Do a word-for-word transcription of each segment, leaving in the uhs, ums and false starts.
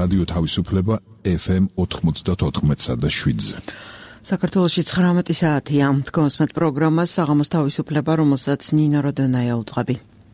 რადიო თავისუფლება ეფ ემ ოთხმოცდაოთხ და შვიდზე. საქართველოში ცხრამეტი საათია. თქვენს პროგრამას საღამოს თავისუფლება, რომელსაც ნინო როდონაია უძღვები.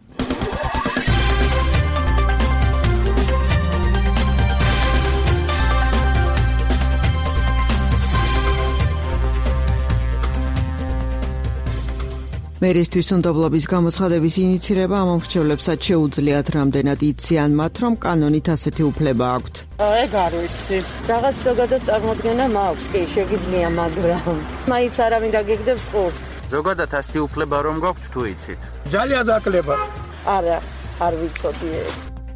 მერისთვის უნდობლობის გამოცხადების ინიცირება ამ მრჩევლებსაც შეუძლიათ, რამდენად იციან მათ, რომ კანონით ასეთი უფლება აქვთ. ეგ არ ვიცი. რაღაც ზოგადად წარმოდგენა მაქვს, კი, შეგიძლია, მაგრამ მაინც არავინ დაგეგდებს ყურს. ზოგადად ასეთი უფლება რომ გაქვთ, თუ იცით? ძალიან დაკლებათ. არა, არ ვიცოდი ეგ.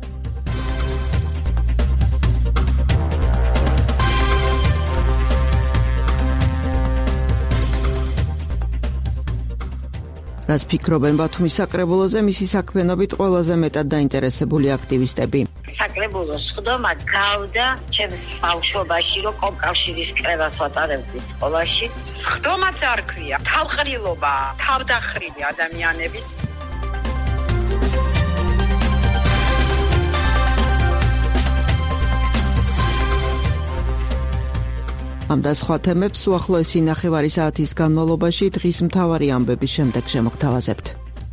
რაც ფიქრობენ ბათუმის საკრებულოზე, მისი საქმიანობით ყველაზე მეტად დაინტერესებული აქტივისტები. საკრებულოს ხდომა გავდა ჩემს ბავშვობაში, რომ კომკავშირის კრებას ვატარებდი სკოლაში. ხდომაც არ ქვია, თავყრილობა, თავდახრილი ადამიანების. ამ და სხვა თემებს უახლოესი ნახევარი საათის განმავლობაში დღის მთავარი ამბების შემდეგ შემოგთავაზებთ.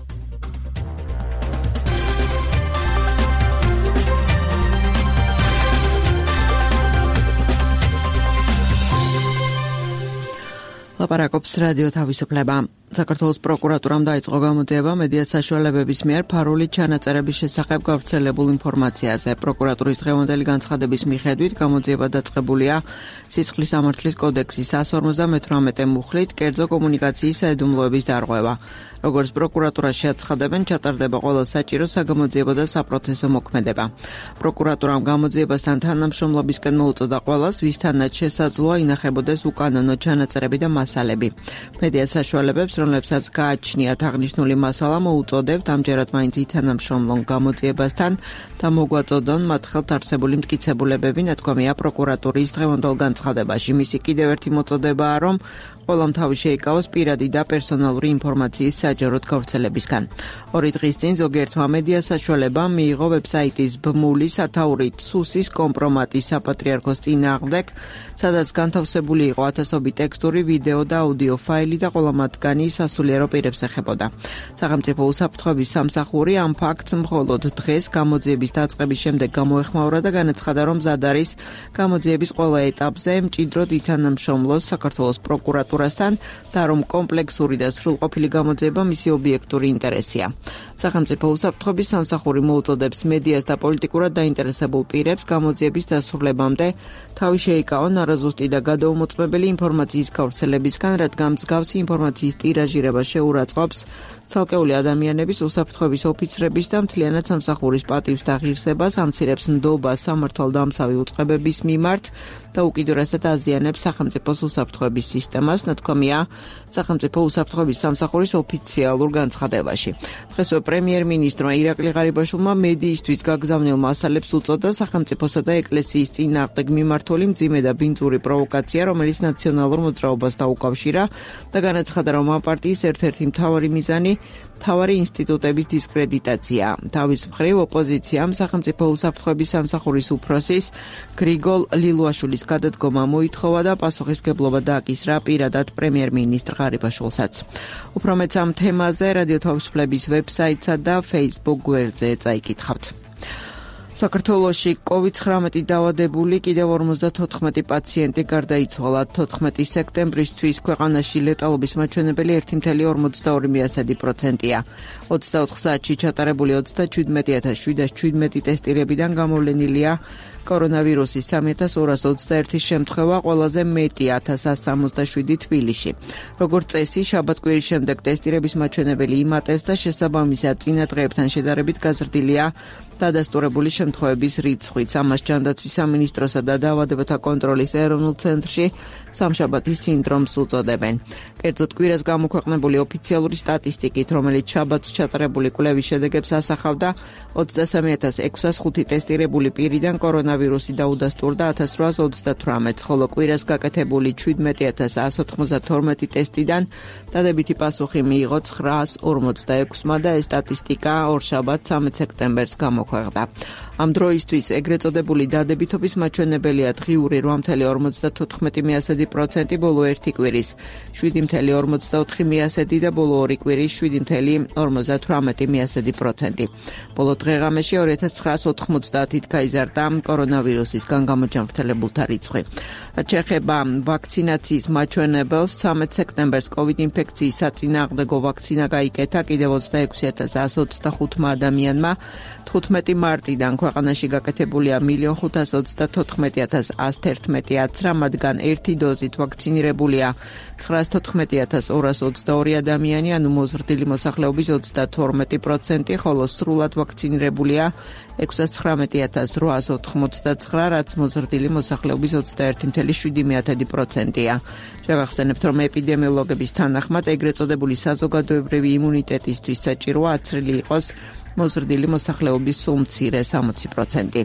ლაპარაკობს რადიო თავისუფლება. საქართველოს პროკურატურამ დაიწყო გამოძიება მედია საშუალებების მიერ ფარული ჩანაწერების შესახებ გავრცელებულ ინფორმაციაზე. პროკურატურის დღევანდელი განცხადების მიხედვით გამოძიება დაწყებულია სისხლის სამართლის კოდექსის εκατს ორმოცდამეთვრამეტე მუხლით კერძო კომუნიკაციის საიდუმლოების დარღვევა. როგორც პროკურატურაში აცხადებენ, ჩატარდება ყველა საჭირო საგამოძიებო და საპროცესო მოქმედება. პროკურატურამ გამოძიებასთან თანამშრომლობისკენ მოუწოდა ყველას, ვისთანაც შესაძლოა ინახებოდეს უკანონო ჩანაწერები და მასალები. მედია საშუალებებს, რომლებსაც გააჩნიათ აღნიშნული მასალა, მოუწოდებთ ამჯერად მაინც ითანამშრომლონ გამოძიებასთან და მოგვაწოდონ მათ ხელთ არსებული მტკიცებულებები, ნათქვამია პროკურატურის დღევანდელ განცხადებაში. მისი კიდევ ერთი მოწოდებაა, რომ ყველამ თავი შეიკავოს პირადი და პერსონალური ინფორმაციის საჯაროდ გავრცელებისგან. ორი დღის წინ ზოგიერთმა მედია საშუალებამ მიიღო ვებსაიტის ბმული სათაურით სუსის კომპრომატი საპატრიარქოს წინააღმდეგ, სადაც განთავსებული იყო ათასობით ტექსტური, ვიდეო და აუდიო ფაილი და ყველა მათგანი სასულიერო პირებს ეხებოდა. სახელმწიფო უსაფრთხოების სამსახური ამ ფაქტს მხოლოდ დღეს გამოძიების დაწყების შემდეგ გამოეხმაურა და განაცხადა, რომ მზად არის გამოძიების ყველა ეტაპზე მჭიდროდ ითანამშრომლოს საქართველოს პროკურატურასთან და რომ კომპლექსური და სრულყოფილი გამოძიება მისი ობიექტური ინტერესია. სახელმწიფო უსაფრთხოების სამსახური მოუწოდებს მედიას და პოლიტიკურად დაინტერესებულ პირებს გამოძიების დასრულებამდე თავი შეიკავონ არაზუსტი და გადაუმოწმებელი ინფორმაციის გავრცელებისგან, რადგან მსგავსი ინფორმაციის ტირაჟირება შეურაცხყოფს ცალკეული ადამიანების, უსაფრთხოების ოფიცრების და მთლიანად სამსახურის პატივს და ღირსებას, ამცირებს ნდობას სამართალდამცავი უწყებების მიმართ და უკიდურესად აზიანებს სახელმწიფოს უსაფრთხოების სისტემას, ნათქვამია სახელმწიფო უსაფრთხოების სამსახურის ოფიციალურ განცხადებაში. დღესვე პრემიერ-მინისტრმა ირაკლი ღარიბაშვილმა მედიისთვის გაგზავნილ მასალებს უწოდა სახელმწიფოსა და ეკლესიის წინააღმდეგ მიმართული მძიმე და ბინძური პროვოკაცია, რომელიც ნაციონალურ მოძრაობას დაუკავშირა და განაცხადა, რომ ამ პარტიის ერთ-ერთი მთავარი მიზანი მთავარი ინსტიტუტების დისკრედიტაცია. თავის მხრივ ოპოზიციამ სახელმწიფო უსაფრთხოების სამსახურის უფროსის გრიგოლ ლილუაშვილის გადადგომა მოითხოვა და პასუხისმგებლობა დააკისრა პირადად პრემიერ-მინისტრ ღარიბაშვილსაც. უფრო მეტ ამ თემაზე რადიო თავისუფლების ვებსაიტსა და Facebook გვერდზე წაიკითხავთ. საქართველოში კოვიდ ცხრამეტი დაავადებული კიდევ ორმოცდათოთხმეტი პაციენტი გარდაიცვალა. თოთხმეტი სექტემბრისთვის ქვეყანაში ლეტალობის მაჩვენებელი ერთი წუთი ორმოცდაორი პროცენტია. ოცდაოთხ საათში ჩატარებული ოცდაჩვიდმეტი ათას შვიდას შვიდმეტი ტესტირებიდან გამოვლენილია კორონავირუსის სამი ათას ორას ოცდაერთი შემთხვევა, ყველაზე მეტი ათას ასს სამოცდაშვიდი თბილისში. როგორც წესი, შაბათ-კვირის შემდეგ ტესტირების მაჩვენებელი იმატებს და შესაბამისად წინა დღეებთან შედარებით გაზრდილია დადასტურებული შემთხვევების რიცხვიც. ამას ჯანდაცვის სამინისტროსა და დაავადებათა კონტროლის ეროვნულ ცენტრში სამშაბათის სინდრომს უწოდებენ. კერძოდ კვირას გამოქვეყნებული ოფიციალური სტატისტიკით, რომელიც შაბათს ჩატარებული კვლევის შედეგებს ასახავდა, ოცდასამი ათას ექვსას ხუთი ტესტირებული პირიდან კორონავირუსი დაუდასტურდა ათას რვაას ოცდათვრამეტს, ხოლო კვირას გაკეთებული შვიდმეტი ათას εκατს ოცდაათორმეტი ტესტიდან დადებითი პასუხი მიიღო ცხრაას ორმოცდაექვსმა და ეს სტატისტიკა ორშაბათ სამი სექტემბერს გამოქვეყნდა. ამ დროისთვის ეგრეთ წოდებული დადებითობის მაჩვენებელია დღიური რვა წუთი ორმოცდათოთხმეტი მიასედი პროცენტი ბოლო ერთი კვირის, შვიდი წუთი ორმოცდაოთხი მიასედი და ბოლო ორი კვირის შვიდი წუთი ორმოცდათვრამეტი მიასედი პროცენტი. ბოლო დღეღამეში ორი ათას ცხრაას ოთხმოცდაათით გაიზარდა კორონავირუსისგან გამოჯანმრთელებულთა რიცხვი. რაც შეეხება ვაქცინაციის მაჩვენებელს, ცამეტ სექტემბერს COVID ინფექციის საწინააღმდეგო ვაქცინა გაიკეთა კიდევ ოცდაექვსი ათას ათს ოცდახუთმა ადამიანმა. თხუთმეტი მარტიდან ქვეყანაში გაკეთებულია მილიონი ხუთას ოცდათოთხმეტი ათას ასი თერთმეტი აცრა, მათგან ერთი დოზით ვაქცინირებულია ცხრაას თოთხმეტი ათას ორას ოცდაორი ადამიანი, ანუ მოზრდილი მოსახლეობის ოცდათორმეტი პროცენტი, ხოლო სრულად ვაქცინირებულია ექვსას ცხრამეტი ათას რვაას ოთხმოცდაცხრა, რაც მოზრდილი მოსახლეობის ოცდაერთი წუთი შვიდი პროცენტია. შევახსენებთ, რომ ეპიდემიოლოგების თანახმად ეგრეთ წოდებული საზოგადოებრივი იმუნიტეტისთვის საჭიროა აცრილი იყოს მოზრდილი მოსახლეობის სულ მცირე სამოცი პროცენტი.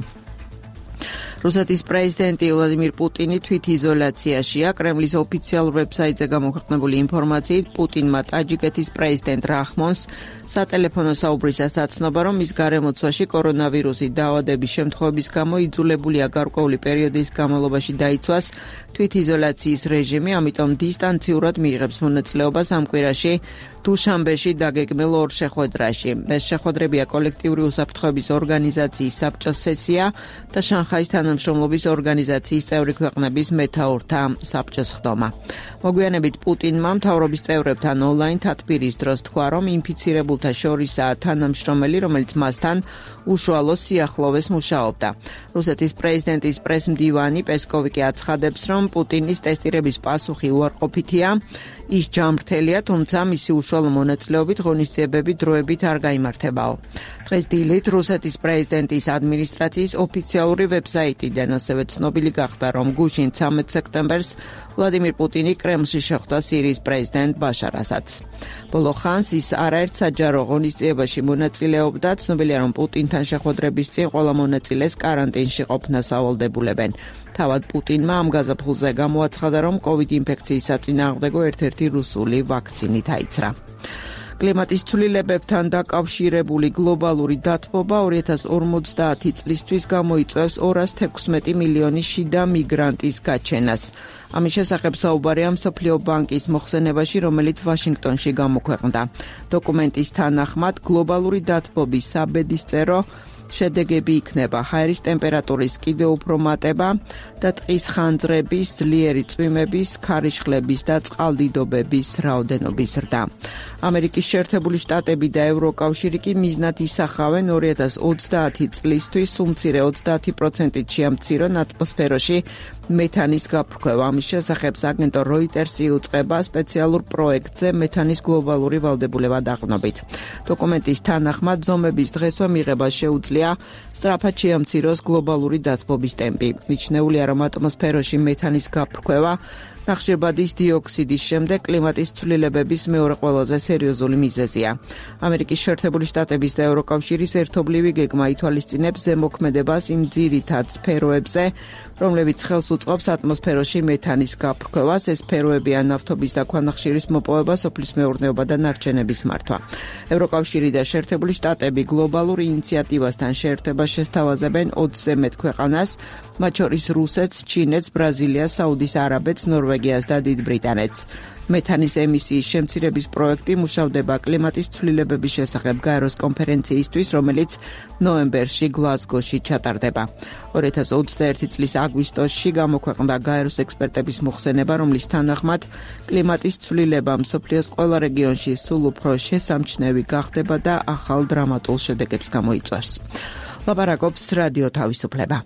რუსეთის პრეზიდენტი ვლადიმირ პუტინი თვითიზოლაციაშია. კრემლის ოფიციალურ ვებსაიტზე გამოქვეყნებული ინფორმაციით, პუტინმა ტაჯიკეთის პრეზიდენტ რაჰმონს სატელეფონო საუბრისას აცნობა, რომ მის გარემოცვაში კორონავირუსით დაავადების შემთხვევების გამო იძულებულია გარკვეული პერიოდის განმავლობაში დაიცვას თვითიზოლაციის რეჟიმი, ამიტომ დისტანციურად მიიღებს მონაწილეობას ამ კვირაში დუშანბეში დაგეგმილ ორ შეხვედრაში. ეს შეხვედრებია კოლექტიური უსაფრთხოების ორგანიზაციის საბჭოს სესია და შანხაის თანამშრომლობის ორგანიზაციის წევრი ქვეყნების მეთაურთა საბჭოს ხდომა. მოგვიანებით პუტინმა მთავრობის წევრებთან ონლაინ თათბირის დროს თქვა, რომ ინფიცირებულთა შორისაა თანამშრომელი, რომელიც მასთან უშუალო სიახლოვეს მუშაობდა. რუსეთის პრეზიდენტის პრესმდივანი პესკოვი კი აცხადებს, რომ პუტინის ტესტირების პასუხი უარყოფითია, ის ჯანმრთელია, თუმცა მისი უშუალო მონაწილეობით ღონისძიებები დროებით არ გაიმართებაო. დღეს დილით რუსეთის პრეზიდენტის ადმინისტრაციის ოფიციალური ვებსაიტიდან ასევე ცნობილი გახდა, რომ გუშინ ცამეტ სექტემბერს ვლადიმირ პუტინი კრემლში შეხვდა სირიის პრეზიდენტ ბაშარ ასადს. ბოლო ხანს ის არაერთ საჯარო ღონისძიებაში მონაწილეობდა. ცნობილია, რომ პუტინთან შეხვედრების წინ ყველა მონაწილეს კარანტინში ყოფნას ავალდებულებენ. თავად პუტინმა ამ გაზაფხულზე გამოაცხადა, რომ COVID ინფექციის საწინააღმდეგო ერთ-ერთი რუსული ვაქცინით აიცრა. კლიმატის ცვლილებებთან დაკავშირებული გლობალური დათბობა ორი ათას ორმოცდაათი წლისთვის გამოიწვევს ორას თექვსმეტი მილიონი შიდა მიგრანტის გაჩენას. ამის შესახებ საუბარია მსოფლიო ბანკის მოხსენებაში, რომელიც ვაშინგტონში გამოქვეყნდა. დოკუმენტის თანახმად გლობალური დათბობის საბედისწერო შედეგები იქნება ჰაერის ტემპერატურის კიდევ უფრო მატება და ტყის ხანძრების, ძლიერი წვიმების, ქარიშხლების და წყალდიდობების რაოდენობის ზრდა. ამერიკის შეერთებული შტატები და ევროკავშირი კი მიზნად ისახავენ ორი ათას ოცდაათი წლისთვის სულ მცირე ოცდაათი პროცენტით შეამცირონ ატმოსფეროში მეთანის გაფრქვევა. ამის შესახებ აგენტო როიტერსი იუწყება სპეციალურ პროექტზე მეთანის გლობალური ვალდებულება დაყრდნობით. დოკუმენტის თანახმად ზომების დღესვე მიღება შეუძლია სწრაფად შეამციროს გლობალური დათბობის ტემპი. მიჩნეულია, რომ ატმოსფეროში მეთანის გაფრქვევა ნახშირბადის დიოქსიდის შემდეგ კლიმატის ცვლილებების მეორე ყველაზე სერიოზული მიზეზია. ამერიკის შეერთებული შტატების და ევროკავშირის ერთობლივი გეგმა ითვალისწინებს ზემოქმედებას იმ ძირითად სფეროებზე, რომლებიც ხელს უწყობს ატმოსფეროში მეთანის გაფრქვევას. ეს სფეროებია ნავთობის და ქვანახშირის მოპოვება, სოფლის მეურნეობა და ნარჩენების მართვა. ევროკავშირი და შეერთებული შტატები გლობალურ ინიციატივასთან შეერთებას შესთავაზებენ ოცზე მეტ ქვეყანას, მათ შორის რუსეთს, ჩინეთს, ბრაზილიას, საუდის არაბეთს, ნორვეგიას და დიდ ბრიტანეთს. მეთანის ემისიის შემცირების პროექტი მუშავდება კლიმატის ცვლილებების შესახებ გაეროს კონფერენციისთვის, რომელიც ნოემბერში გლაზგოში ჩატარდება. ორი ათას ოცდაერთი წლის აგვისტოში გამოქვეყნდა გაეროს ექსპერტების მოხსენება, რომლის თანახმად კლიმატის ცვლილება მსოფლიოს ყველა რეგიონში სულ უფრო შესამჩნევი გახდება და ახალ დრამატულ შედეგებს გამოიწვევს. ლაპარაკობს რადიო თავისუფლება.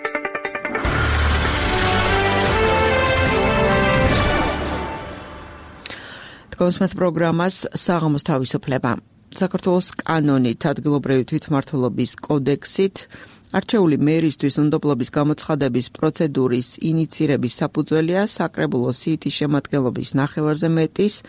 კონსმეთ პროგრამას საღამოს თავისუფლება. საქართველოს კანონით ადგილობრივი თვითმმართველობის კოდექსით არჩეული მერისთვის უნდობლობის გამოცხადების პროცედურის ინიცირების საფუძველია საკრებულოს სიითის შემადგენლობის ნახევარზე მეტის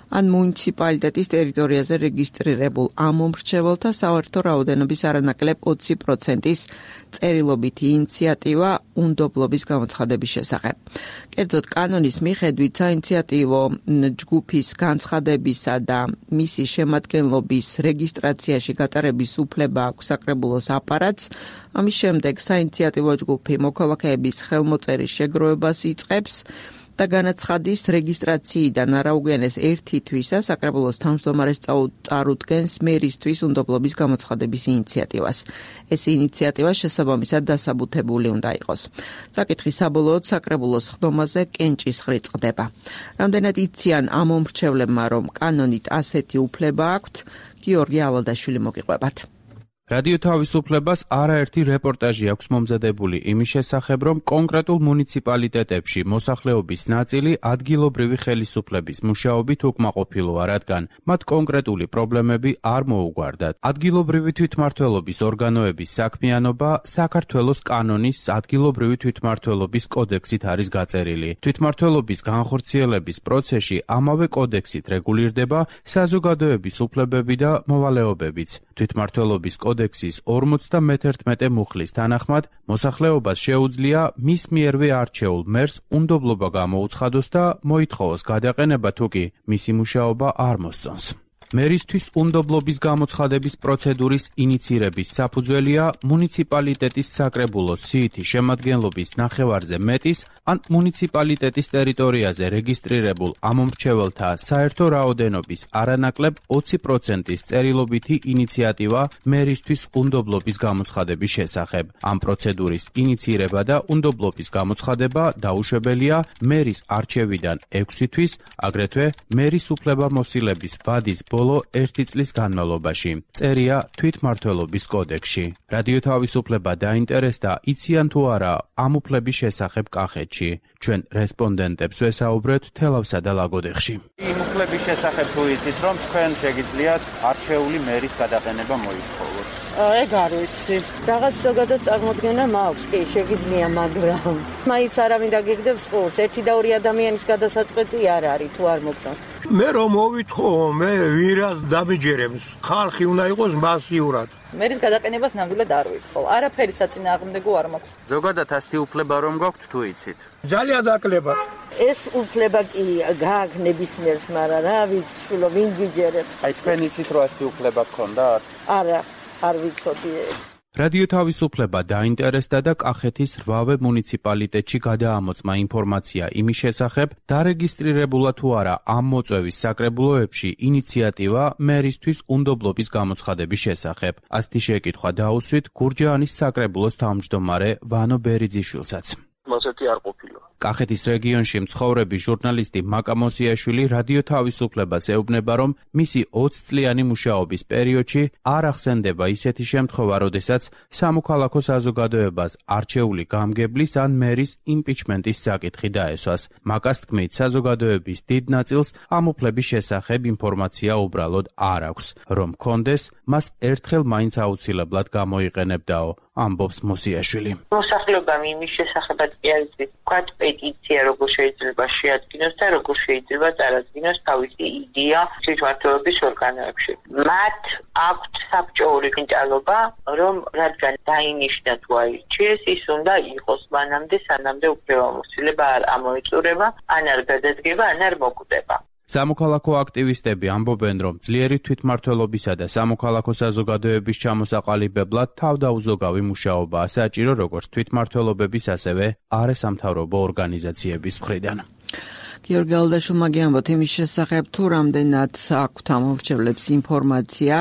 ან მუნიციპალიტეტის ტერიტორიაზე რეგისტრირებულ ამომრჩეველთა საერთო რაოდენობის არანაკლებ ოცი პროცენტის წერილობითი ინიციატივა უნდობლობის გამოცხადების შესახებ. კერძოდ კანონის მიხედვით საინიციატივო ჯგუფის განცხადებისა და მისი შემადგენლობის რეგისტრაციაში გატარების უფლება აქვს საკრებულოს აპარატს. ამის შემდეგ საინიციატივო ჯგუფი მოქალაქეების ხელმოწერის შეგროვებას იწყებს და განაცხადის რეგისტრაციიდან არაუგენეს ერთი თვისა საკრებულოს თავმჯდომარეს წარუდგენს მერისთვის უნდობლობის გამოცხადების ინიციატივას. ეს ინიციატივა შესაბამისად დასაბუთებული უნდა იყოს. საკითხი საბოლოოდ საკრებულოს ხდომაზე კენჭისყრი წყდება. რამდენად იციან ამომრჩევლებმა, რომ კანონით ასეთი უფლება აქვთ, გიორგი ალადაშვილი მოგიყვებათ. რადიო თავისუფლებას არაერთი რეპორტაჟი აქვს მომზადებული იმის შესახებ, რომ კონკრეტულ მუნიციპალიტეტებში მოსახლეობის ნაწილი ადგილობრივი ხელისუფლების მუშაობით უკმაყოფილოა, რადგან მათ კონკრეტული პრობლემები არ მოუგვარდათ. ადგილობრივი თვითმმართველობის ორგანოების საქმიანობა საქართველოს კანონის ადგილობრივი თვითმმართველობის კოდექსით არის გაწერილი. თვითმმართველობის განხორციელების პროცესში ამავე კოდექსით რეგულირდება საზოგადოების უფლებები და მოვალეობებიც. თვითმმართველობის კოდექსის ორმოცდამეთერთმეტე მუხლის თანახმად მოსახლეობას შეუძლია მის მიერვე არჩეულ მერს უნდობლობა გამოუცხადოს და მოითხოვოს გადაყენება, თუ კი მისი მუშაობა არ მოსწონს. მერისთვის უნდობლობის გამოცხადების პროცედურის ინიცირების საფუძველია მუნიციპალიტეტის საკრებულოს სიითი შემადგენლობის ნახევარზე მეტის ან მუნიციპალიტეტის ტერიტორიაზე რეგისტრირებულ ამომრჩეველთა საერთო რაოდენობის არანაკლებ ოცი პროცენტის წერილობითი ინიციატივა მერისთვის უნდობლობის გამოცხადების შესახებ. ამ პროცედურის ინიცირება და უნდობლობის გამოცხადება დაუშვებელია მერის არჩევიდან ექვსი თვის, აგრეთვე მერის უფლებამოსილების ვადის ბოლო ერთი წლის განმავლობაში. წერია თვითმმართველობის კოდექსში. რადიო თავისუფლება დაინტერესდა, იციან თუ არა ამ უფლების შესახებ კახეთში. ჩვენ რესპონდენტებს ვესაუბრეთ თელავსა და ლაგოდეხში. იმ უფლების შესახებ თუ იცით, რომ თქვენ შეგიძლიათ არჩეული მერის გადაყენება მოითხოვოთ? ეგ არ ვიცი. რაღაც ზოგადად წარმოდგენა მაქვს, კი, შეგიძლია, მაგრამ მაინც არავინ დაგიგდებს ყურს. ერთი და ორი ადამიანის გადასაწყვეტი არ არის, თუ არ მოგწონს. მე რომ მოვითხოვ, მე ვირას დამიჯერებს. ხალხი უნდა იყოს მასიურად. მერის გადაყენებას ნამდვილად არ ვითხოვ. არაფერი საწინააღმდეგო არ მაქვს. ზოგადად ასეთი უფლება რომ გაქვთ თუ იცით? ძალიან დაკლებად. ეს უფლება კი გააქვს ნებისმიერს, მაგრამ რა ვიცი, შულო, ვინ გიჯერებს? აი თქვენ იცით რომ ასეთი უფლება გქონდათ? არა, არ ვიცოდი. რადიო თავისუფლება დაინტერესდა და კახეთის რვავე მუნიციპალიტეტში გადაამოწმა ინფორმაცია იმის შესახებ, დარეგისტრირებულა თუ არა ამ მოწვევის საკრებულოებში ინიციატივა მერისთვის უნდობლობის გამოცხადების შესახებ. ასეთი შეკითხვა დაუსვით გურჯაანის საკრებულოს თავმჯდომარე ვანო ბერიძიშვილსაც. მასეთი არ ყოფილა. კახეთის რეგიონში მცხოვრები ჟურნალისტი მაკა მოსიაშვილი რადიო თავისუფლებას ეუბნება, რომ მისი ოცი წლიანი მუშაობის პერიოდში არ ახსენდება ისეთი შემთხვევა, როდესაც სამოქალაქო საზოგადოებას არჩეული გამგებლის ან მერის იმპიჩმენტის საკითხი დაესვას. მაკას თქმით, საზოგადოების დიდ ნაწილს ამ უფლების შესახებ ინფორმაცია უბრალოდ არ აქვს. რომ კონდეს, მას ერთხელ მაინც აუცილებლად გამოიყენებდაო, ამბობს მოსიაშვილი. მოსახლეობამ იმის შესახებაც კი არის ვთქვათ, პეტიცია როგორ შეიძლება შეადგინოს და როგორ შეიძლება წარადგინოს თავისი იდეა თვითმმართველობის ორგანოებში. მათ აქვთ საბჭოური მინტალობა, რომ რადგან დაინიშნა თუ აირჩიეს, ის უნდა იყოს მანამდე, სანამდე უფლებამოსილება არ ამოიწურება, ან არ გადადგება, ან არ მოკვდება. სამოქალაქო აქტივისტები ამბობენ, რომ ძლიერი თვითმმართველობისა და სამოქალაქო საზოგადოების ჩამოსაყალიბებლად თავდაუზოგავი მუშაობაა საჭირო როგორც თვითმმართველობების, ასევე არასამთავრობო ორგანიზაციების მხრიდან. გიორგი ალადაშვილმა გიამბოთ იმის შესახებ, თუ რამდენად აქვთ ამომრჩევლებს ინფორმაცია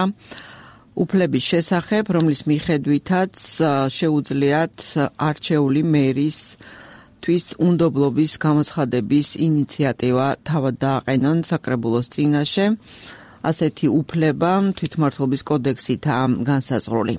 უფლების შესახებ, რომლის მიხედვითაც შეუძლიათ არჩეული მერის თვის უნდობლობის გამოცხადების ინიციატივა თავად დააყენონ საკრებულოს წინაშე. ასეთი უფლება თვითმმართველობის კოდექსითაა განსაზღვრული.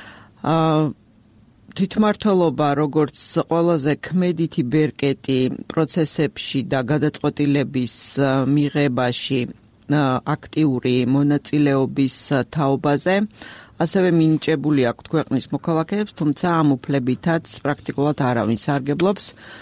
თვითმმართველობა როგორც ყველაზე ქმედითი ბერკეტი პროცესებში და გადაწყვეტილების მიღებაში აქტიური მონაწილეობის თაობაზე, ასევე მინიჭებული აქვს ქვეყნის მოქალაქეებს, თუმცა ამ უფლებითაც პრაქტიკულად არავინ სარგებლობს.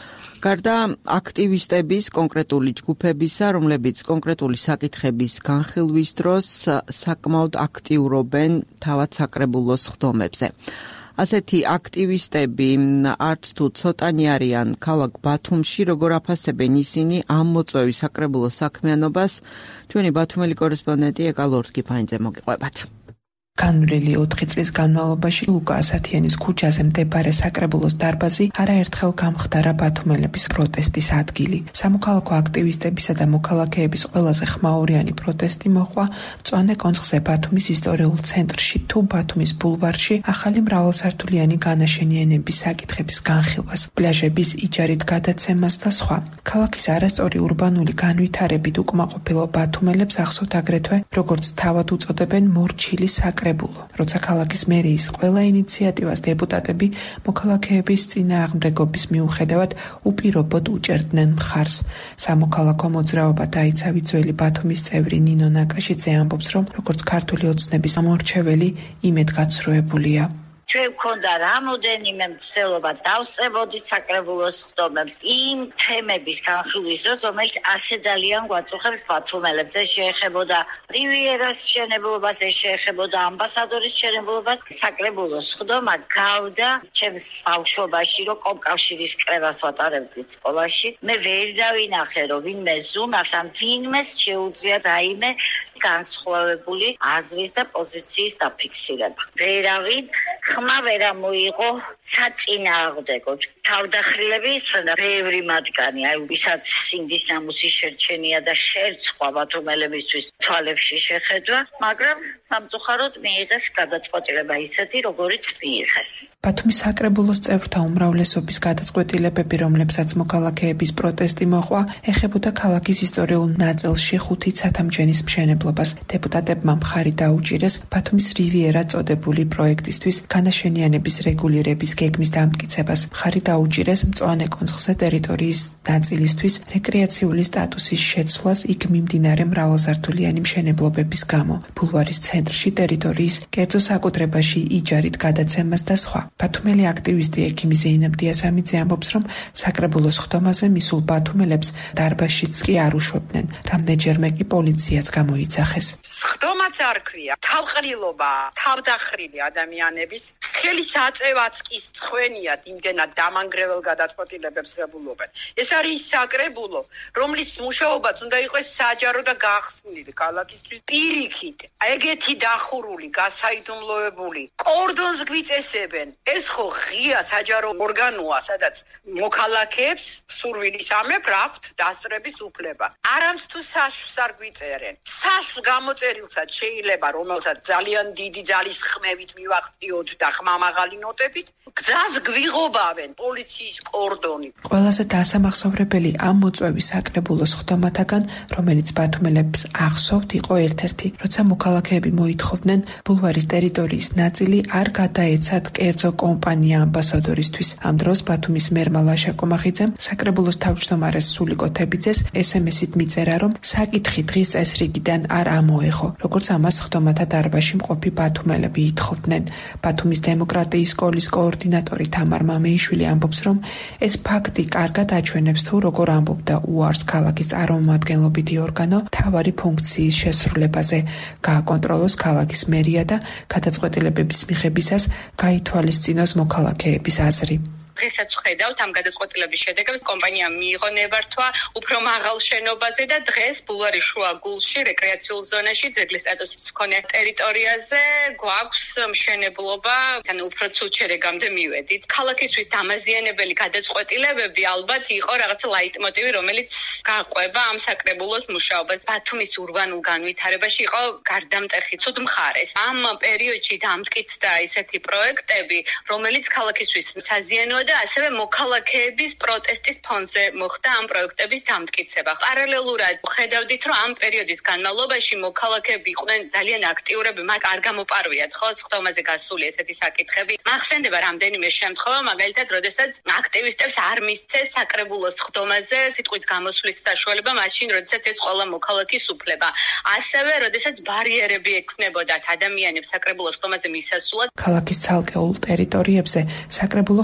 გარდა აქტივისტების კონკრეტული ჯგუფებისა, რომლებიც კონკრეტული საკითხების განხილვის დროს საკმაოდ აქტიურობენ თავად საკრებულოს ხდომებზე. ასეთი აქტივისტები არც თუ ცოტანი არიან ქალაქ ბათუმში, როგორ აფასებენ ისინი ამ მოწვევის საკრებულოს საქმიანობას, ჩვენი ბათუმელი კორესპონდენტი ეკალორსკი ფაინძე მოგიყვებათ. განვლილი ოთხი წლის განმავლობაში ლუკა ასათიანის ქუჩაზე მდებარე საკრებულოს დარბაზი არაერთხელ გამხდარა ბათუმელების პროტესტის ადგილი. სამოქალაქო აქტივისტებისა და მოქალაქეების ყველაზე ხმაურიანი პროტესტი მოხდა მწვანე კონცხზე ბათუმის ისტორიულ ცენტრში თუ ბათუმის ბულვარში ახალი მრავალსართულიანი განაშენიანების საკითხების განხილვას, პლაჟების იჯარით გადაცემას და სხვა. ქალაქის არასწორი ურბანული განვითარებით უკმაყოფილო ბათუმელებს ახსოვთ აგრეთვე, როგორც თავად უწოდებენ მორჩილი საკრებულო. როცა ქალაქის მერიის ყველა ინიციატივას დეპუტატები მოქალაქეების წინააღმდეგობის მიუხედავად უპირობოდ უჭერდნენ მხარს. სამოქალაქო მოძრაობა დაიცავი ძველი ბათუმის წევრი ნინო ნაკაშიძე ამბობს, რომ როგორც ქართული ოცნების ამორჩეველი იმედგაცრუებულია. ჩვენ გვქონდა რამოდენიმე მცდელობა დავსწრებოდით საკრებულოს ხდომებს იმ თემების განხილვის დროს, რომელიც ასე ძალიან გვაწუხებს ბათუმელებს. ეს შეეხებოდა რივიერას მშენებლობას, ეს შეეხებოდა ამბასადორის მშენებლობას. საკრებულოს ხდომა გავდა ჩემს ბავშვობაში, რომ კომკავშირის კრებას ვატარებდით სკოლაში. მე ვერ დავინახე, რომ ვინმე ზუმავს, ან ვინმეს შეუძლია რაიმე განსხვავებული აზრის და პოზიციის დაფიქსირება. ვერავინ ხმა ვერ მოიღო საწინააღმდეგოდ. თავდახრილების ბევრი მათგანი, აი ვისაც სინდის ნამუსი შერჩენია და შერწყვა ბათუმელებისთვის თვალებში შეხედვა, მაგრამ სამწუხაროდ მიიღეს გადაწყვეტილება ისეთი, როგორიც მიიღეს. ბათუმის საკრებულოს წევრთა უმრავლესობის გადაწყვეტილებები, რომლებსაც მოქალაქეების პროტესტი მოყვა, ეხებოდა ქალაქის ისტორიულ ნაწილში ხუთი ცათამბჯენის მშენებლობას. დეპუტატებმა მხარი დაუჭირეს ბათუმის რივიერა წოდებული პროექტისთვის განაშენიანების რეგულირების გეგმის დამტკიცებას. მხარი დაუჭირეს მწვანე კონცხზე ტერიტორიის ნაწილისთვის რეკრეაციული სტატუსის შეცვლას იქ მიმდინარე მრავალსართულიანი მშენებლობების გამო, ბულვარის ცენტრში ტერიტორიის კერძო საკუთრებაში იჯარით გადაცემას და სხვა. ბათუმელი აქტივისტი ექიმი ზეინებ დიასამიძე ამბობს, რომ საკრებულოს ხდომაზე მისულ ბათუმელებს დარბაზშიც კი არ უშვებდნენ, რამდენჯერმე კი პოლიციაც გამოიძახეს. ხდომაც არ ქვია, თავყრილობა, თავდახრილი ადამიანების ხელის აწევაც კი სხვენიათ იმდენად დამანგრეველ გადაწყვეტილებებს ღებულობენ. ეს არის საკრებულო, რომლის მუშაობაც უნდა იყოს საჯარო და გახსნილი ქალაქისთვის პირიქით. ეგეთი დახურული, გასაიდუმლოებული კორდონს გვიწესებენ. ეს ხო ღია საჯარო ორგანოა, სადაც მოქალაქეებს სურვილის ამებ რაქვთ დასწრების უფლება. არამც თუ საშს არ გვიწერენ. საშს გამოწერილსაც შეიძლება, რომელსაც ძალიან დიდი ძალის ხმებით მივახტიოთ და ხმამაღალი ნოტებით, გზას გვიღობავენ პოლიციის კორდონი. ყველაზე დასამახსოვრებელი ამ მოწვევის საკრებულოს ხდომათაგან, რომელიც ბათუმელებს ახსოვთ, იყო ერთ-ერთი, როცა მოქალაქეები მოითხოვდნენ ბულვარის ტერიტორიის ნაწილი არ გადაეცათ კერძო კომპანია ამბასადორისთვის. ამ დროს ბათუმის მერმა ლაშა კომახიძემ საკრებულოს თავმჯდომარეს სულიკო თებიძეს ეს ემ ესით მიწერა, რომ საკითხი დღის წესრიგიდან არ ამოეხო, როგორც ამას ხდომათა დარბაზში მყოფი ბათუმელები ითხოვდნენ. ბათუმის დემოკრატიის სკოლის კოორდინატორი თამარ მამეიშვილი ამბობს, რომ ეს ფაქტი კარგად აჩვენებს თუ როგორ ამბობდა უარს ქალაქის წარმომადგენლობითი ორგანო მთავარი ფუნქციის შესრულებაზე, გააკონტროლოს ქალაქის მერია და გადაწყვეტილებების მიღებისას გაითვალისწინოს მოქალაქეების აზრი. დღესაც ვხედავთ ამ გადაწყვეტილების შედეგებს, კომპანია მიიღო ნებართვა უფრო მაღალ შენობაზე და დღეს ბულვარის შუა გულში რეკრეაციულ ზონაში ძეგლის სტატუსის მქონე ტერიტორიაზე გვაქვს მშენებლობა, თან უფრო ცუდ შედეგამდე მივედით. ქალაქისთვის დამაზიანებელი გადაწყვეტილებები ალბათ იყო რაღაცა ლაიტმოტივი, რომელიც გაყვება ამ საკრებულოს მუშაობას. ბათუმის ურბანულ განვითარებაში იყო გარდამტეხი ცუდ მხარეს. ამ პერიოდში დამტკიცდა ისეთი პროექტები, რომელიც ქალაქისთვის საზიანოა და ასევე მოქალაქეების პროტესტის ფონზე მოხდა ამ პროექტების დამტკიცება. პარალელურად ხედავდით, რომ ამ პერიოდის განმავლობაში მოქალაქეები იყვნენ ძალიან აქტიურები, მათ არ გამოპარვიათ ხო ხდომაზე გასული ესეთი საკითხები. მახსენდება რამდენიმე შემთხვევა, მაგალითად, როდესაც აქტივისტებს არ მისცეს საკრებულოს ხდომაზე სიტყვით გამოსვლის საშუალება, მაშინ როდესაც ეს ყველა მოქალაქის უფლება. ასევე, როდესაც ბარიერები ექნებოდათ ადამიანებს საკრებულოს ხდომაზე მისასვლად. ქალაქის ცალკეულ ტერიტორიებზე საკრებულო ხმათა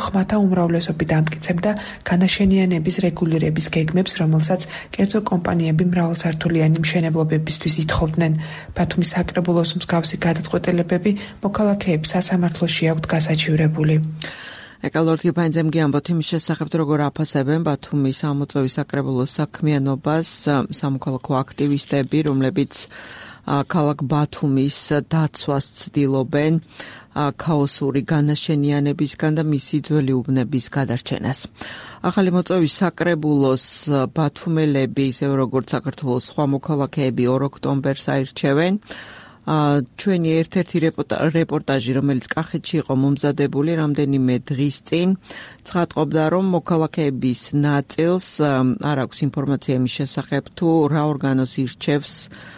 უმრავლესობით ამტკიცებდა განაშენიანების რეგულირების გეგმებს, რომელსაც კერძო კომპანიები მრავალსართულიანი მშენებლობებისთვის ითხოვდნენ. ბათუმის საკრებულოს მსგავსი გადაწყვეტილებები მოქალაქეებს სასამართლოში აქვთ გასაჩივრებული. ეკალორთი ფაინძემგი ამბობთ იმის შესახებ, როგორ აფასებენ ბათუმის ამოწევის საკრებულოს საქმიანობას სამოქალაქო აქტივისტები, რომლებიც ქალაქ ბათუმის დაცვას ცდილობენ ქაოსური განაშენიანებისგან და მისი ძველი უბნების გადარჩენას. ახალი მოწვევის საკრებულოს ბათუმელები, ისევე როგორც საქართველოს სხვა მოქალაქეები ორ ოქტომბერს აირჩევენ. ჩვენი ერთ-ერთი რეპორტაჟი, რომელიც კახეთში იყო მომზადებული რამდენიმე დღის წინ, ცხადყოფდა, რომ მოქალაქეების ნაწილს არ აქვს ინფორმაცია იმის შესახებ, თუ რა ორგანოს ირჩევს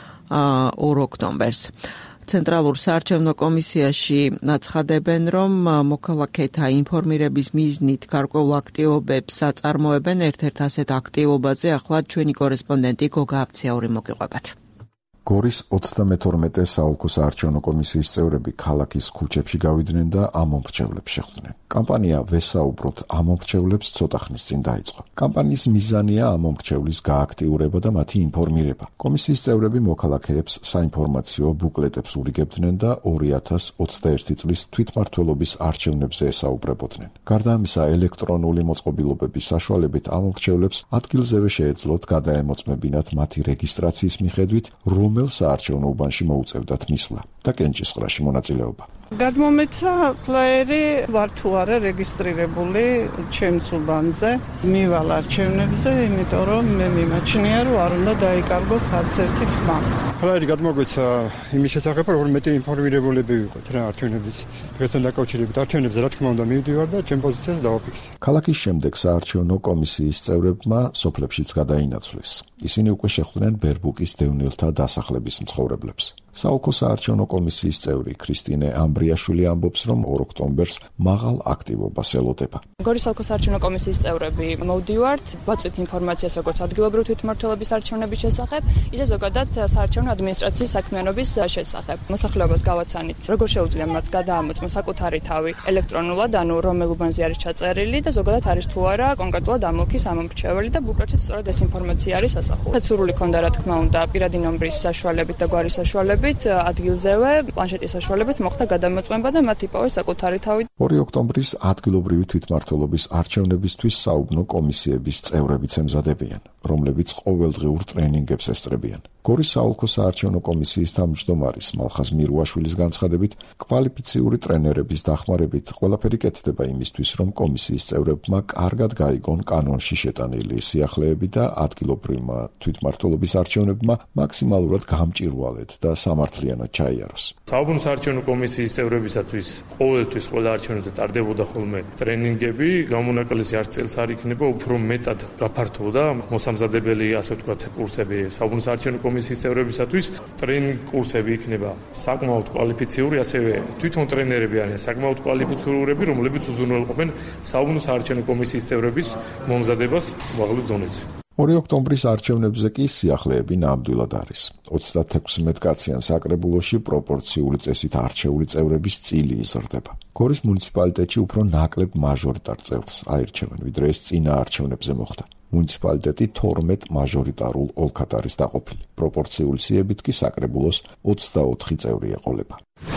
ორ ოქტომბერს. ცენტრალურ საარჩევნო კომისიაში აცხადებენ, რომ მოქალაქეთა ინფორმირების მიზნით გარკვეულ აქტივობებს აწარმოებენ. ერთ-ერთ ასეთ აქტივობაზე ახლა ჩვენი კორესპონდენტი გოგა აფციაური მოგიყვებათ. გორის ოცდამეთორმეტე საოლქო საარჩევნო კომისიის წევრები ქალაქის ქუჩებში გავიდნენ და ამომრჩევლებს შეხვდნენ. კამპანია ვესაუბროთ ამომრჩევლებს ცოტა ხნის წინ დაიწყო. კამპანიის მიზანია ამომრჩევლის გააქტიურება და მათი ინფორმირება. კომისიის წევრები მოქალაქეებს საინფორმაციო ბუკლეტებს ურიგებდნენ და ორი ათას ოცდაერთი წლის თვითმმართველობის არჩევნებზე ესაუბრებოდნენ. გარდა ამისა, ელექტრონული მოწყობილობების საშუალებით ამომრჩევლებს ადგილზევე შეეძლოთ გადაემოწმებინათ მათი რეგისტრაციის მიხედვით, რომელ საარჩევნო უბანში მოუწევდათ მისვლა და კენჭისყრაში მონაწილეობა. გადმომეცა ფლაერი ვარ თუ არა რეგისტრირებული ჩემს უბანზე, მივალ არჩევნებზე, იმიტომ რომ მე მიმაჩნია, რომ არ უნდა დაიკარგოს არც ერთი ხმა. ფლაერი გადმოგვეცა იმის შესახებ, რომ მეტი ინფორმირებულები ვიყოთ რა არჩევნების დღესთან დაკავშირებით. არჩევნებზე რა თქმა უნდა მივდივარ და ჩემ პოზიციას დავაფიქსე. ქალაქის შემდეგ საარჩევნო კომისიის წევრებმა სოფლებშიც გადაინაცვლეს. ისინი უკვე შეხვდნენ ბერბუკის დევნილთა დასახლების მცხოვრებლებს. საოლქო საარჩევნო კომისიის წევრი ქრისტინე ამბრიაშვილი ამბობს, რომ ორ ოქტომბერს მაღალ აქტივობას ელოდება. გორის საოლქო საარჩევნო კომისიის წევრები მოვდივართ, ვაწვდით ინფორმაციას როგორც ადგილობრივი თვითმმართველობის არჩევნების შესახებ, ისე ზოგადად საარჩევნო ადმინისტრაციის საქმიანობის შესახებ. მოსახლეობას გავაცანით, როგორ შეუძლია მათ გადაამოწმოს საკუთარი თავი ელექტრონულად, ანუ რომელ უბანზე არის ჩაწერილი და ზოგადად არის თუ არა კონკრეტულად ამოლქის ამომრჩეველი და ბუკლეტშიც სწორედ ეს ინფორმაცია არის ასახული. სურვილი ქონდა რა თქმა უნდა პირადი ნომრის საშუალებით და გვარის საშუალებით ადგილზევე პლანშეტის საშუალებით მოხდა გადამოწმება და მათ იპოვეს საკუთარი თავი. ორი ოქტომბრის ადგილობრივი თვითმმართველობის არჩევნებისთვის საუბნო კომისიების წევრებიც ემზადებიან, რომლებიც ყოველდღიურ ტრენინგებს ესწრებიან. გორის საოლქო საარჩევნო კომისიის თავმჯდომარის მალხაზ მირუაშვილის განცხადებით, კვალიფიციური ტრენერების დახმარებით ყველაფერი კეთდება იმისთვის, რომ კომისიის წევრებმა კარგად გაიგონ კანონში შეტანილი სიახლეები და ადგილობრივმა თვითმმართველობის არჩევნებმა მაქსიმალურად გამჭირვალეთ და სამართლიანად ჩაიაროს. საუბნო საარჩევნო კომისიის წევრებისათვის ყოველთვის ყველა არჩევნებზე ტარდებოდა ხოლმე ტრენინგები, გამონაკლისი არც წელს არ იქნება, უფრო მეტად გაფართოვდა მოსამზადებელი, ასე ვთქვათ, კურსები საუბნო საარჩევნო კომისიის წევრებისათვის. ტრენინგ კურსები იქნება საკმაოდ კვალიფიციური, ასევე თვითონ ტრენერები არიან საკმაოდ კვალიფიცურები, რომლებიც უზრუნველყოფენ საუბნო საარჩევნო კომისიის წევრების მომზადებას მაღლის დონეზე. ორი ოქტომბრის არჩევნებზე კი სიახლეები ნამდვილად არის. ოცდათექვსმეტ კაციან საკრებულოში პროპორციული წესით არჩეული წევრების წილი იზრდება. გორის მუნიციპალიტეტში უფრო ნაკლებ მაჟორიტარ წევრს აირჩევენ, ვიდრე ეს წინა არჩევნებზე მოხდა. მუნიციპალიტეტი თორმეტ მაჟორიტარულ ოლქად არის დაყოფილი. პროპორციული სიებით კი საკრებულოს ოცდაოთხი წევრი ეყოლება.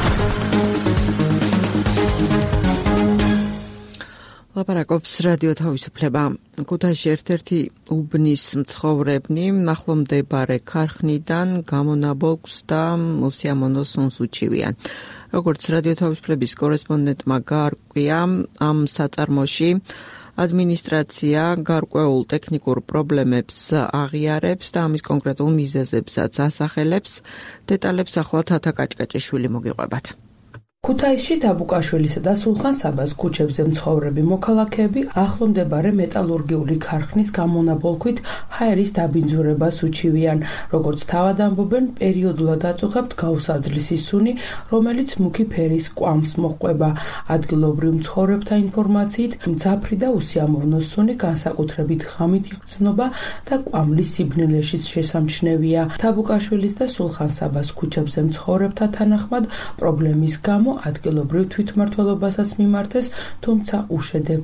ლაპარაკობს რადიო თავისუფლება. ქუთაისში ერთ-ერთი უბნის მცხოვრებნი ახლომდებარე ქარხნიდან გამონაბოლქვს და უსიამოვნო სუნს უჩივიან. როგორც რადიო თავისუფლების კორესპონდენტმა გაარკვია, ამ საწარმოში ადმინისტრაცია გარკვეულ ტექნიკურ პრობლემებს აღიარებს და ამის კონკრეტულ მიზეზებსაც ასახელებს. დეტალებს ახლა თათა კაჭკაჭიშვილი მოგიყვებათ. ქუთაისში დაბუკაშვილისა და სულხან საბას ქუჩებზე მცხოვრები მოქალაქეები ახლომდებარე მეტალურგიული ქარხნის გამონაბოლქვით ჰაერის დაბინძურებას უჩივიან. როგორც თავად ამბობენ, პერიოდულად აწუხებთ გაუსაძლის ისუნი, რომელიც მუქი ფერის კვამს მოჰყვება. ადგილობრივ მცხოვრებთა ინფორმაციით, მძაფრი და უსიამოვნო სუნი განსაკუთრებით ღამით იგრძნობა და კვამლის სიბნელეშიც შესამჩნევია. დაბუკაშვილის და სულხან საბას ქუჩებზე მცხოვრებთა თანახმად პრობლემის გამო ადგილობრივ თვითმმართველობასაც მიმართეს, თუმცა უშედეგოდ.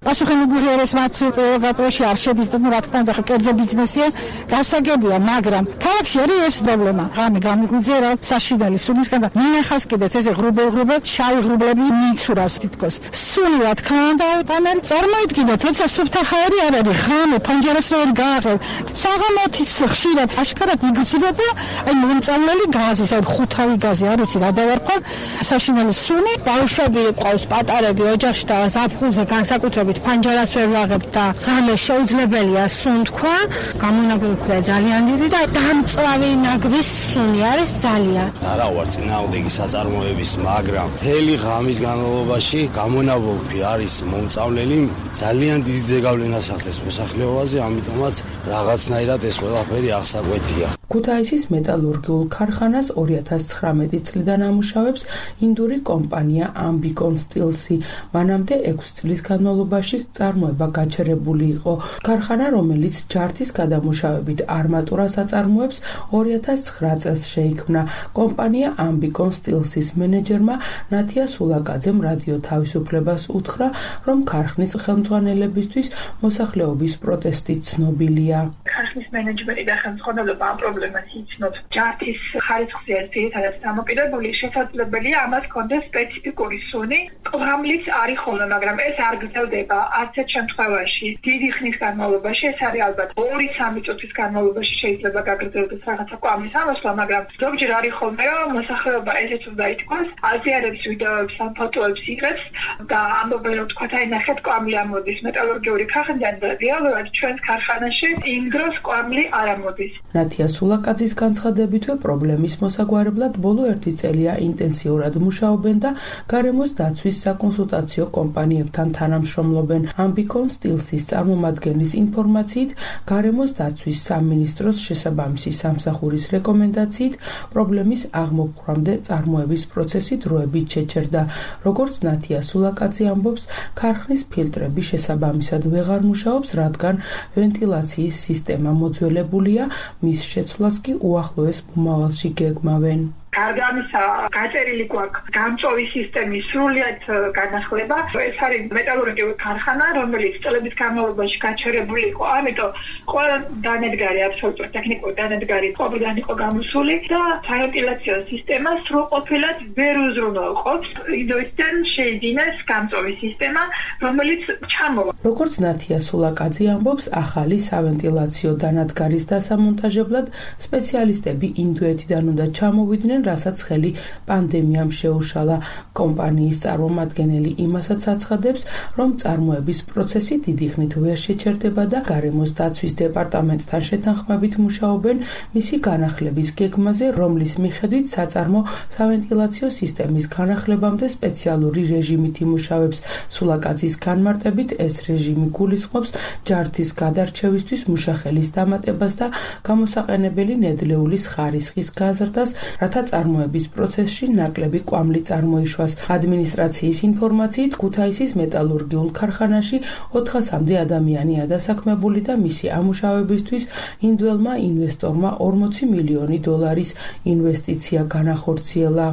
პასუხისმგებელი არის მათ პრეროგატივაში არ შედის და რა თქმა უნდა კერძო ბიზნესია გასაგებია, მაგრამ ქალაქში არის ეს პრობლემა. ღამე გამიგვიძე რა საშინელი სუნისგან და მინახავს კიდეც ესე ღრუბელ-ღრუბელ შავი ღრუბლები მიცურავს თითქოს. სული რა თქმა უნდა ამერ წარმოიდგინეთ, როცა სუფთახარი არ არის, ღამე ფანჯარას რო გააღებ. საღამოთიც ხშირად აშკარად იგრძნობა აი მომწამლელი გაზის, აი ხუთავი გაზი არ ვიცი რა დავარქვა. საშინელი სუნი, ბავშვები ყავს პატარები ოჯახში და ზაფხულზე განსაკუთრებით ფანჯარას ვერ ვაღებ და ღამე შეუძლებელია სუნთქვა, გამონაბოლქვია ძალიან დიდი და დამწვავი ნაგვის სუნი არის ძალიან. არა ვარ წინააღმდეგი საწარმოების, მაგრამ მთელი ღამის განმავლობაში გამონაბოლქვი არის მომწავლელი, ძალიან დიდი ზეგავლენას ახდენს მოსახლეობაზე, ამიტომაც რაღაცნაირად ეს ყველაფერი აღსაკვეთია. ქუთაისის მეტალურგიულ ქარხანას ორი ათას ცხრამეტი წლიდან ამუშავებს ინდური კომპანია Ambicon Steels-ი. მანამდე ექვსი წლის განმავლობაში წარმოება გაჩერებული იყო. ქარხანა, რომელიც ჯართის გადამუშავებით არმატურას აწარმოებს, ორი ათას ცხრა წელს შეიქმნა. კომპანია Ambicon Steels-ის მენეჯერმა ნათია სულაკაძემ რადიო თავისუფლებას უთხრა, რომ ქარხნის ხელმძღვანელებისთვის მოსახლეობის პროტესტი ცნობილია. ქარხნის მენეჯმენტი და ხელმძღვანელობა ამ პრობლემას იცნობს. ჯართის ხარისხზე ერთადერთად დამოკიდებული, შესაძლებელია ამას კონდეს სპეციფიკური სუნი, რომლის არის ხოლმე, მაგრამ ეს არ გრძელდება ასეთ შემთხვევაში. დიდი ხნის განმავლობაში, ეს არის ალბათ ორი სამი წუთის განმავლობაში შეიძლება გაგრძელდეს რაღაცა კვამლის ამოსვლა, მაგრამ ზოგჯერ არის ხოლმე, რომ მოსახლეობა ესეც უნდა ითქვას, აზიარებს ვიდეოებს, ან ფოტოებს იღებს და ამბობენ, რომ თქვა აი ნახეთ კვამლი ამოდის მეტალურგიული ქარხნიდან და რეალურად ჩვენს ქარხანაში იმ დროს კვამლი არ ამოდის. ნათია სულაკაძის განცხადებითვე პრობლემის მოსაგვარებლად ბოლო ერთი წელია ინტენსიურად მუშაობენ და გარემოს დაცვის საკონსულტაციო კომპანიებთან თანამშრომლობენ. Ambicon Steels-ის წარმომადგენლის ინფორმაციით, გარემოს დაცვის სამინისტროს შესაბამისი სამსახურის რეკომენდაციით პრობლემის აღმოფხვრამდე წარმოების პროცესი დროებით შეჩერდა. როგორც ნათია სულაკაძე ამბობს, ქარხნის ფილტრები შესაბამისად ვეღარ მუშაობს, რადგან ვენტილაციის სისტემა მოძველებულია, მის შეცვლას კი უახლოეს მომავალში გეგმავენ. გარდა ამისა, გაწერილი გვაქვს გამწვავი სისტემის სრულიად განახლება. ეს არის მეტალურგიული ქარხანა, რომელიც წლების განმავლობაში გაჩერებული იყო. ამიტომ ყველა დანადგარი, აბსოლუტურად ტექნიკური დანადგარი ყოფილან იყო გამოსული და ვენტილაციო სისტემა სრულყოფილად ვერ უზრუნველყოფს. ინდოეთიდან შეიდინეს გამწვავი სისტემა, რომელიც ჩამოვა. როგორც ნათია სულაკაძე ამბობს, ახალი სავენტილაციო დანადგარის დასამონტაჟებლად სპეციალისტები ინდოეთიდან უნდა ჩამოვიდნენ, რასაც ხელი პანდემიამ შეუშალა. კომპანიის წარმომადგენელი იმასაც აცხადებს, რომ წარმოების პროცესი დიდი ხნით ვერ შეჩერდება და გარემოს დაცვის დეპარტამენტთან შეთანხმებით მუშაობენ მისი განახლების გეგმაზე, რომლის მიხედვით საწარმო სავენტილაციო სისტემის განახლებამდე სპეციალური რეჟიმით იმუშავებს. სულაკაძის განმარტებით ეს რეჟიმი გულისხმობს ჯართის გადარჩევისთვის მუშახელის დამატებას და გამოსაყენებელი ნედლეულის ხარისხის გაზრდას, რათა წარმოების პროცესში ნაკლები კვამლი წარმოიშვას. ადმინისტრაციის ინფორმაციით, ქუთაისის მეტალურგიულ ქარხანაში ოთხასამდე ადამიანია დასაქმებული და მისი ამუშავებისთვის ინდოელმა ინვესტორმა ორმოცი მილიონი დოლარის ინვესტიცია განახორციელა.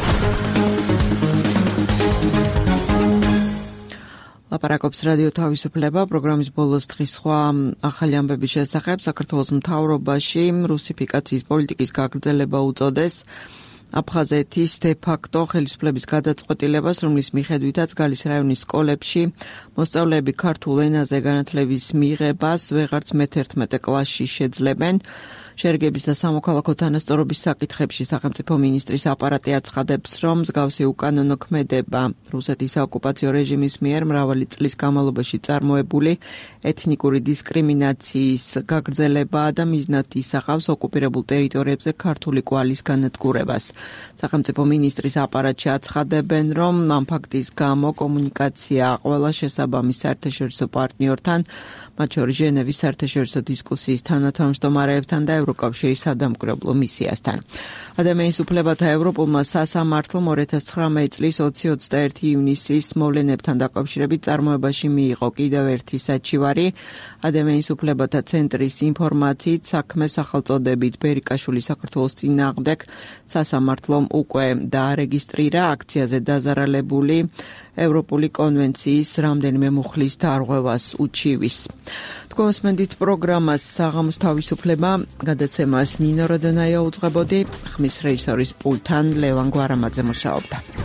ლაპარაკობს რადიო თავისუფლება, პროგრამის ბოლოს დღის სხვა ახალი ამბების შესახებ. საქართველოს მთავრობაში რუსიფიკაციის პოლიტიკის გაგრძელება უწოდეს აფხაზეთის დე-ფაქტო ხელისუფლების გადაწყვეტილებას, რომლის მიხედვითაც გალის რაიონის სკოლებში მოსწავლეები ქართულ ენაზე განათლების მიღებას ვეღარც მეთერთმეტე კლასში შეძლებენ. შერგების და სამოქალაქო თანასწორობის საკითხებში სახელმწიფო მინისტრის აპარატი აცხადებს, რომ მსგავსი უკანონო ქმედება რუსეთის საოკუპაციო რეჟიმის მიერ მრავალი წლის განმავლობაში წარმოებული ეთნიკური დისკრიმინაციის გაგრძელებაა და მიზნად ისახავს ოკუპირებულ ტერიტორიებზე ქართული კვალის განადგურებას. სახელმწიფო მინისტრის აპარატში აცხადებენ, რომ ამ ფაქტის გამო კომუნიკაცია ყველა შესაბამის საერთაშორისო პარტნიორთან, მათ შორის ჟენევის საერთაშორისო დისკუსიის თანათავმჯდომარეებთან და ევროკავშირის სადამკვირვებლო მისიასთან. ადამიანის უფლებათა ევროპულმა სასამართლომ ორი ათას ცხრამეტი წლის ოცი ოცდაერთი ივნისის მოვლენებთან დაკავშირებით წარმოებაში მიიღო კიდევ ერთი საჩივარი. ადამიანის უფლებათა ცენტრის ინფორმაციით საქმე სახელწოდებით ბერიკაშვილი საქართველოს წინააღმდეგ სასამართლომ უკვე დაარეგისტრირა აქციაზე დაზარალებული ევროპული კონვენციის რამდენიმე მუხლის დარღვევას უჩივის. თქვენსმენდით პროგრამას საღამოს თავისუფლება გადაცემას ნინო როდონაია უძღვებოდი, ხმის რეჟისორის პულტთან ლევან გვარამაძე მუშაობდა.